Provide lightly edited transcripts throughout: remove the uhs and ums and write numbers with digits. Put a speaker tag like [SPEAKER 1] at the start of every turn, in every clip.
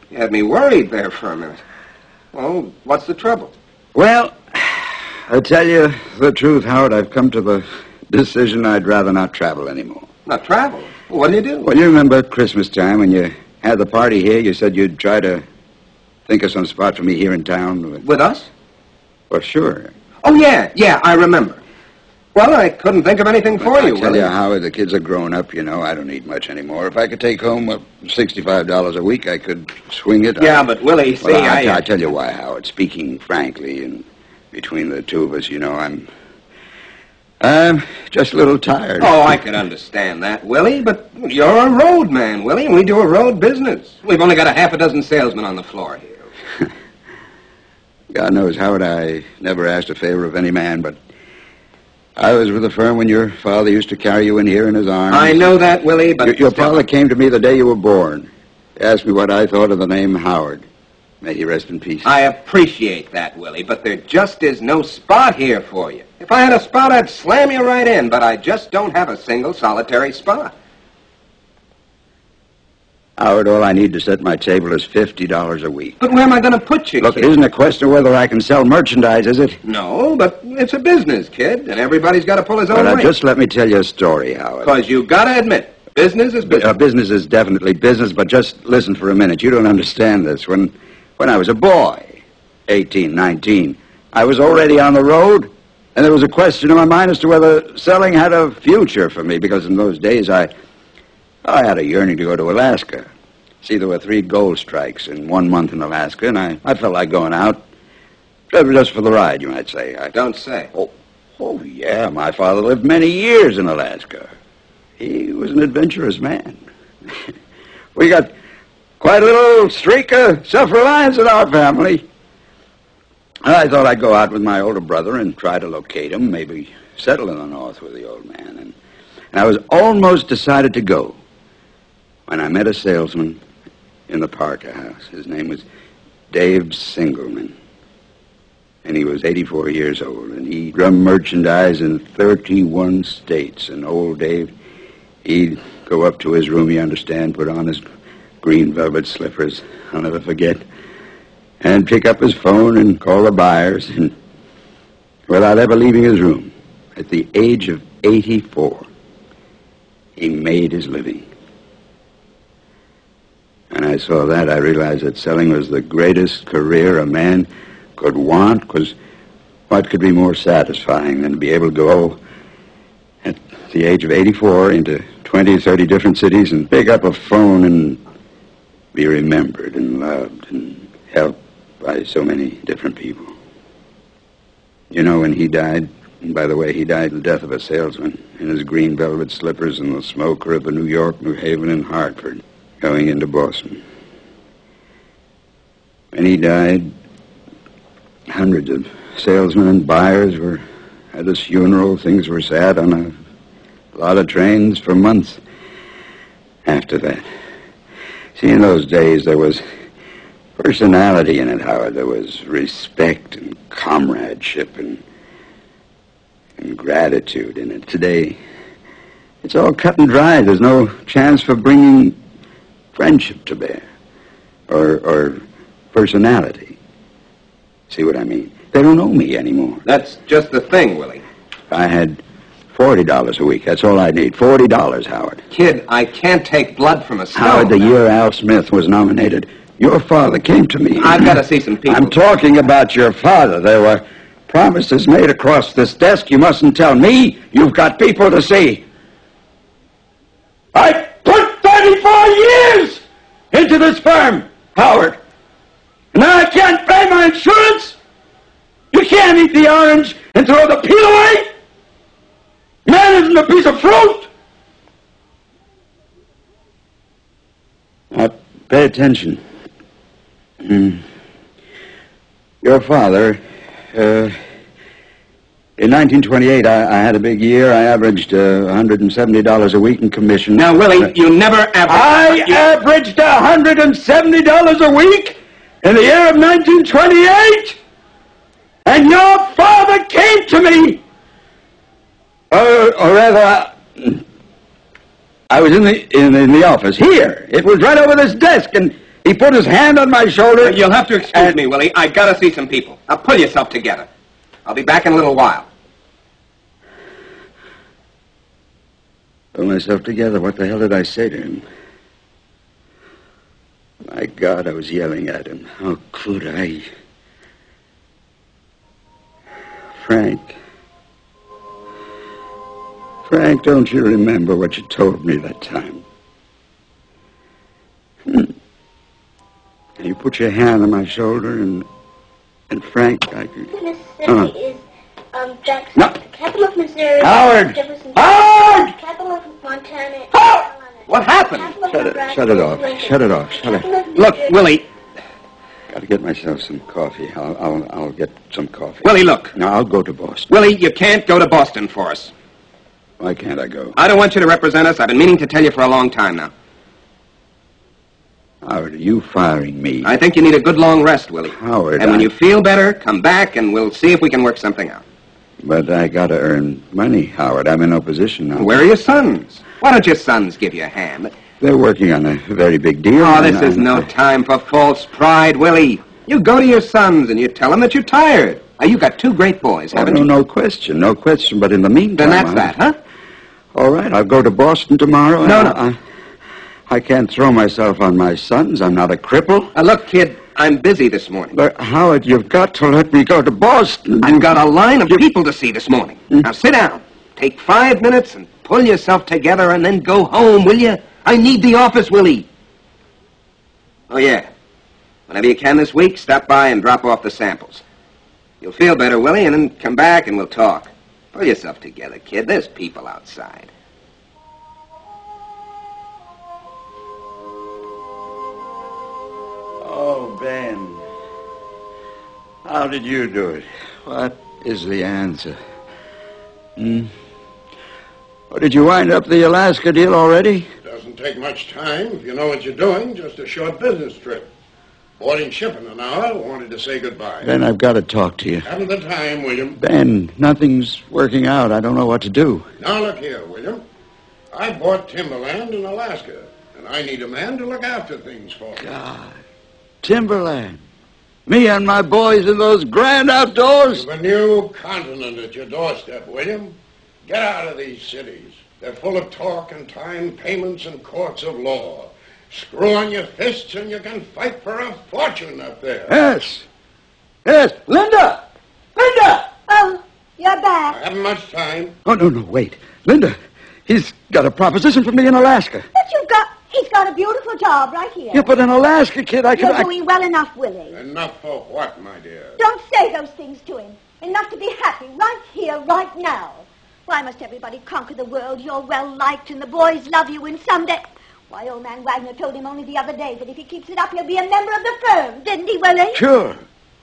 [SPEAKER 1] You had me worried there for a minute. Well, what's the trouble?
[SPEAKER 2] Well, I tell you the truth, Howard. I've come to the decision I'd rather not travel anymore.
[SPEAKER 1] Not travel? What do you do?
[SPEAKER 2] Well, you remember at Christmas time when you had the party here, you said you'd try to think of some spot for me here in town.
[SPEAKER 1] With us?
[SPEAKER 2] Well, sure.
[SPEAKER 1] Oh, yeah, I remember. Well, I couldn't think of anything for you,
[SPEAKER 2] I tell you, Howard, the kids are grown up, you know. I don't need much anymore. If I could take home $65 a week, I could swing it.
[SPEAKER 1] Yeah, but, Willie, see,
[SPEAKER 2] I tell you why, Howard. Speaking frankly, and between the two of us, you know, I'm just a little tired.
[SPEAKER 1] Oh, I can understand that, Willie, but you're a road man, Willie, and we do a road business. We've only got a half a dozen salesmen on the floor here.
[SPEAKER 2] God knows, Howard, I never asked a favor of any man, but I was with the firm when your father used to carry you in here in his arms.
[SPEAKER 1] I know that, Willie, but...
[SPEAKER 2] Your father came to me the day you were born. He asked me what I thought of the name Howard. May he rest in peace.
[SPEAKER 1] I appreciate that, Willie, but there just is no spot here for you. If I had a spot, I'd slam you right in, but I just don't have a single solitary spot.
[SPEAKER 2] Howard, all I need to set my table is $50 a week.
[SPEAKER 1] But where am I going to put you,
[SPEAKER 2] Look,
[SPEAKER 1] kid?
[SPEAKER 2] it isn't a question of whether I can sell merchandise, is it?
[SPEAKER 1] No, but it's a business, kid, and everybody's got to pull his own weight.
[SPEAKER 2] Just let me tell you a story, Howard.
[SPEAKER 1] Because you got to admit, business is business.
[SPEAKER 2] Business is definitely business, but just listen for a minute. You don't understand this. When I was a boy, 18, 19, I was already on the road, and there was a question in my mind as to whether selling had a future for me, because in those days I had a yearning to go to Alaska. See, there were 3 gold strikes in 1 month in Alaska, and I felt like going out just for the ride, you might say.
[SPEAKER 1] Don't say.
[SPEAKER 2] Oh, yeah, my father lived many years in Alaska. He was an adventurous man. We got quite a little streak of self-reliance in our family. I thought I'd go out with my older brother and try to locate him, maybe settle in the north with the old man. And I was almost decided to go when I met a salesman in the Parker House. His name was Dave Singleman. And he was 84 years old, and he drummed merchandise in 31 states. And old Dave, he'd go up to his room, you understand, put on his green velvet slippers, I'll never forget, and pick up his phone and call the buyers, and without ever leaving his room, at the age of 84, he made his living. When I saw that, I realized that selling was the greatest career a man could want, because what could be more satisfying than to be able to go at the age of 84 into 20, 30 different cities and pick up a phone and be remembered and loved and helped by so many different people. You know, when he died, and by the way, he died the death of a salesman in his green velvet slippers in the smoker of the New York, New Haven, and Hartford, going into Boston. When he died, hundreds of salesmen and buyers were at his funeral. Things were sad on a lot of trains for months after that. See, in those days, there was personality in it, Howard. There was respect and comradeship and gratitude in it. Today, it's all cut and dry. There's no chance for bringing friendship to bear or personality. See what I mean? They don't know me anymore.
[SPEAKER 1] That's just the thing, Willie.
[SPEAKER 2] I had $40 a week. That's all I need. $40, Howard.
[SPEAKER 1] Kid, I can't take blood from a stone.
[SPEAKER 2] Howard, the year Al Smith was nominated, your father came to me.
[SPEAKER 1] I've got to see some people.
[SPEAKER 2] I'm talking about your father. There were promises made across this desk. You mustn't tell me. You've got people to see. I put 34 years into this firm, Howard. And now I can't pay my insurance. You can't eat the orange and throw the peel away. Man isn't a piece of fruit. Now, pay attention. Your father, in 1928, I had a big year. I averaged $170 a week in commission.
[SPEAKER 1] Now, Willie, you never averaged...
[SPEAKER 2] averaged $170 a week in the year of 1928? And your father came to me. Or rather, I was in the office here. It was right over this desk, and He put his hand on my shoulder.
[SPEAKER 1] You'll have to excuse me, Willie. I gotta see some people. Now pull yourself together. I'll be back in a little while.
[SPEAKER 2] Pull myself together. What the hell did I say to him? My God, I was yelling at him. How could I? Frank, don't you remember what you told me that time? You put your hand on my shoulder, and Frank, I could...
[SPEAKER 3] Mississippi is, Jackson,
[SPEAKER 2] No.
[SPEAKER 3] the capital of Missouri.
[SPEAKER 2] Howard!
[SPEAKER 3] Jefferson,
[SPEAKER 2] Howard!
[SPEAKER 3] the capital of Montana.
[SPEAKER 1] Howard! What happened?
[SPEAKER 2] Shut it off.
[SPEAKER 1] Look, Willie.
[SPEAKER 2] Got to get myself some coffee. I'll get some coffee.
[SPEAKER 1] Willie, look.
[SPEAKER 2] No, I'll go to Boston.
[SPEAKER 1] Willie, you can't go to Boston for us.
[SPEAKER 2] Why can't I go?
[SPEAKER 1] I don't want you to represent us. I've been meaning to tell you for a long time now.
[SPEAKER 2] Howard, are you firing me?
[SPEAKER 1] I think you need a good long rest, Willie.
[SPEAKER 2] Howard,
[SPEAKER 1] And when you feel better, come back and we'll see if we can work something out.
[SPEAKER 2] But I got to earn money, Howard. I'm in no position now.
[SPEAKER 1] Where are your sons? Why don't your sons give you a hand?
[SPEAKER 2] They're working on a very big deal.
[SPEAKER 1] Oh, this is no time for false pride, Willie. You go to your sons and you tell them that you're tired. Now, you've got two great boys, haven't you?
[SPEAKER 2] No question. But in the meantime...
[SPEAKER 1] Then that's that, huh?
[SPEAKER 2] All right, I'll go to Boston tomorrow.
[SPEAKER 1] No.
[SPEAKER 2] I can't throw myself on my sons. I'm not a cripple.
[SPEAKER 1] Look, kid, I'm busy this morning.
[SPEAKER 2] But, Howard, you've got to let me go to Boston.
[SPEAKER 1] I've got a line of people to see this morning. Now, sit down. Take 5 minutes and pull yourself together and then go home, will you? I need the office, Willie. Oh, yeah. Whenever you can this week, stop by and drop off the samples. You'll feel better, Willie, and then come back and we'll talk. Pull yourself together, kid. There's people outside.
[SPEAKER 2] Oh, Ben. How did you do it? What is the answer? Well, did you wind up the Alaska deal already?
[SPEAKER 4] Doesn't take much time if you know what you're doing. Just a short business trip. Boarding ship in an hour. Wanted to say goodbye.
[SPEAKER 2] Ben, I've got to talk to you.
[SPEAKER 4] Haven't the time, William.
[SPEAKER 2] Ben, nothing's working out. I don't know what to do.
[SPEAKER 4] Now look here, William. I bought timberland in Alaska, and I need a man to look after things for me.
[SPEAKER 2] God. Timberland. Me and my boys in those grand outdoors.
[SPEAKER 4] You've a new continent at your doorstep, William. Get out of these cities. They're full of talk and time, payments and courts of law. Screw on your fists and you can fight for a fortune up there.
[SPEAKER 2] Yes. Linda!
[SPEAKER 3] Oh, you're
[SPEAKER 4] I
[SPEAKER 3] back.
[SPEAKER 4] haven't much time.
[SPEAKER 2] Oh, no, wait. Linda, he's got a proposition for me in Alaska.
[SPEAKER 3] But he's got a beautiful job right here.
[SPEAKER 2] Yeah, but in Alaska, kid,
[SPEAKER 3] You're doing well enough, Willie.
[SPEAKER 4] Enough for what, my dear?
[SPEAKER 3] Don't say those things to him. Enough to be happy right here, right now. Why must everybody conquer the world? You're well-liked and the boys love you, and someday... Why, old man Wagner told him only the other day that if he keeps it up, he'll be a member of the firm, didn't he, Willie?
[SPEAKER 2] Sure,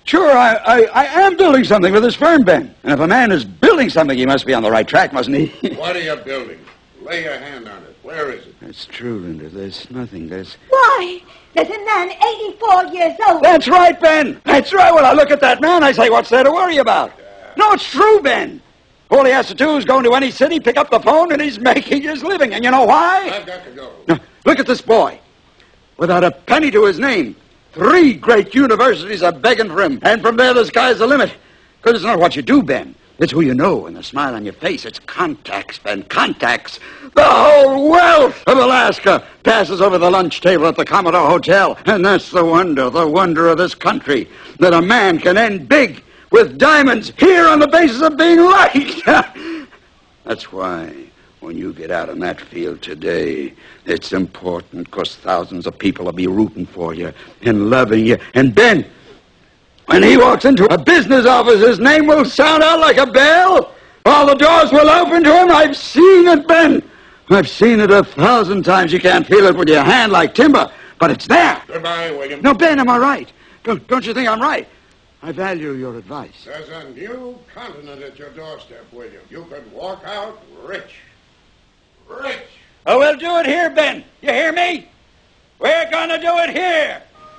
[SPEAKER 2] I am building something with this firm, Ben. And if a man is building something, he must be on the right track, mustn't he?
[SPEAKER 4] What are you building? Lay your hand on it. Where is it?
[SPEAKER 2] That's true, Linda. There's nothing.
[SPEAKER 3] Why? There's a man 84 years old.
[SPEAKER 2] That's right, Ben. That's right. When I look at that man, I say, what's there to worry about? No, it's true, Ben. All he has to do is go into any city, pick up the phone, and he's making his living. And you know why?
[SPEAKER 4] I've got to go.
[SPEAKER 2] Now, look at this boy. Without a penny to his name. 3 great universities are begging for him. And from there, the sky's the limit. Because it's not what you do, Ben. It's who you know and the smile on your face. It's contacts, Ben, contacts. The whole wealth of Alaska passes over the lunch table at the Commodore Hotel. And that's the wonder of this country. That a man can end big with diamonds here on the basis of being liked. That's why when you get out in that field today, it's important because thousands of people will be rooting for you and loving you. And Ben, when he walks into a business office, his name will sound out like a bell. All the doors will open to him. I've seen it, Ben. I've seen it 1,000 times. You can't feel it with your hand like timber, but it's there.
[SPEAKER 4] Goodbye, William.
[SPEAKER 2] No, Ben, am I right? Don't you think I'm right? I value your advice.
[SPEAKER 4] There's a new continent at your doorstep, William. You could walk out rich. Rich!
[SPEAKER 2] Oh, we'll do it here, Ben. You hear me? We're going to do it here.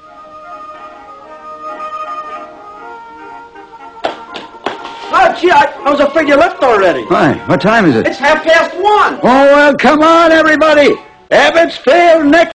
[SPEAKER 5] Oh, gee, I was afraid you left already.
[SPEAKER 2] Why? What time is it?
[SPEAKER 5] It's 1:30.
[SPEAKER 2] Oh, well, come on, everybody. Ebbets Field next